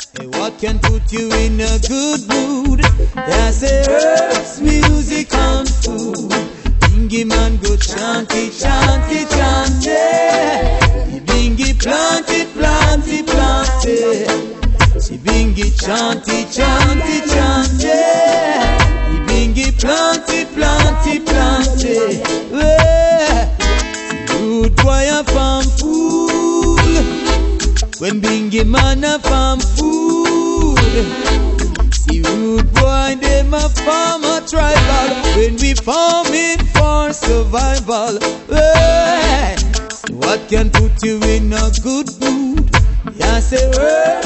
Hey, what can put you in a good mood? Yeah, say herbs, music and food. Bingy man go chanty, chanty, chanty. The bingy planty, planty, planty. The bingy chanty, chanty, chanty. The bingy planty, planty, planty. Rude boy a farm fool. When bingy man a farm food. See rude boy them a farm a tribal. When we farming for survival. Hey, what can put you in a good mood? Yeah, say